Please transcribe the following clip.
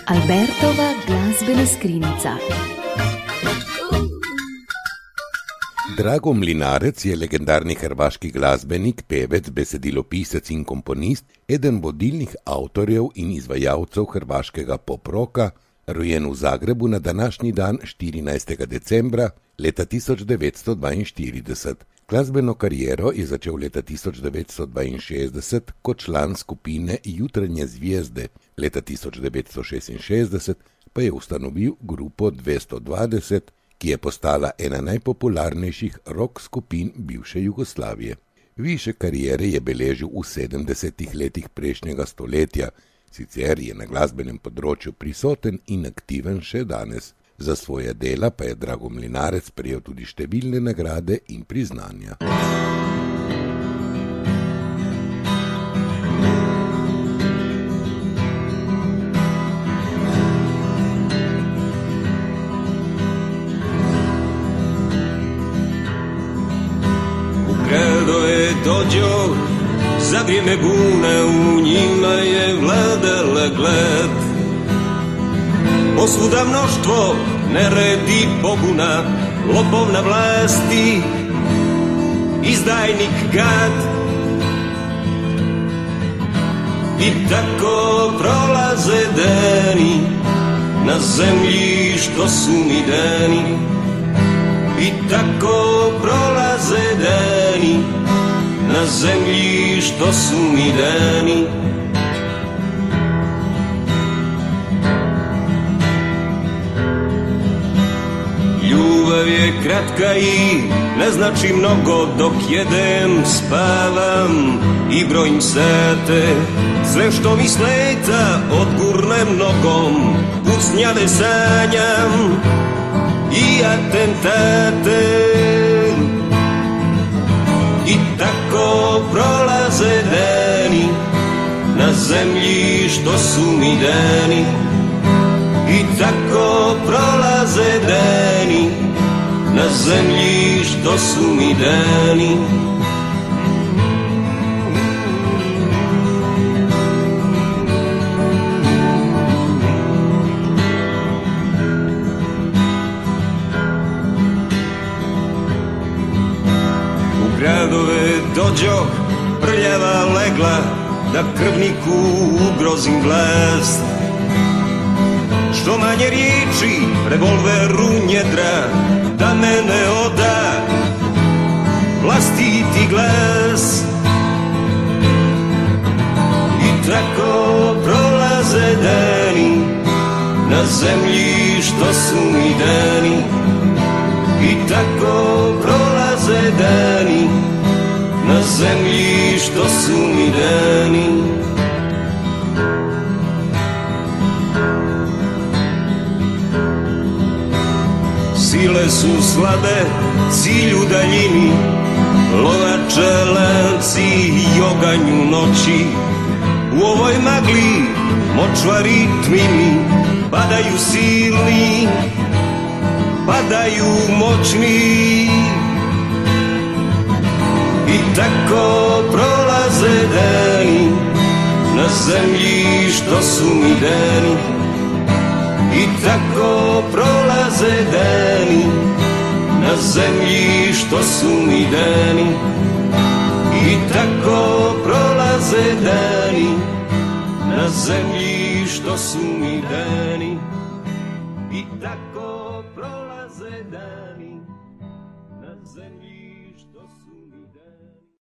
Albertova glazbena skrinjica. Drago Mlinarec je legendarni hrvaški glasbenik, pevec, besedilopisec in komponist, eden vodilnih avtorjev in izvajalcev hrvaškega pop-roka, rojen v Zagrebu na današnji dan 14. decembra leta 1942. Glasbeno kariero je začel leta 1962 kot član skupine Jutranje zvijezde, leta 1966 pa je ustanovil grupo 220, ki je postala ena najpopularnejših rock skupin bivše Jugoslavije. Višek kariere je beležil v 70. letih prejšnjega stoletja, sicer je na glasbenem področju prisoten in aktiven še danes. Za svoje dela pa je Drago Mlinarec prejel tudi številne nagrade in priznanja. Kada je dođo, za vrijeme bune u njima je vladala glad. Posvuda mnoštvo neredi, pobuna, lopov na vlasti, izdajnik gad. I tako prolaze dani na zemlji što su mi dani. I tako prolaze dani na zemlji što su mi dani. Ljubav je kratka i ne znači mnogo, dok jedem, spavam i brojim sate. Sve što mi sleta odgurnem nogom, pucnjave sanjam i atentate. I tako prolaze dani na zemlji što su mi dani. I tako prolaze dani na zemlji što su mi dani. U gradove dođoh, prljava legla, da krvniku ugrozim vlast. Što manje riječi, revolveru njedra, da mene oda vlastiti glas. I tako prolaze dani na zemlji što su mi dani. I tako prolaze dani na zemlji što su mi dani. Sile su slabe, cilj u daljini, lovače lanci i oganju noći. U ovoj magli močvari tmini, padaju silni, padaju moćni. I tako prolaze dani na zemlji što su mi dani. I tako prolaze dani na zemlji što su mi dani. I tako prolaze dani na zemlji što su mi dani. I tako prolaze dani.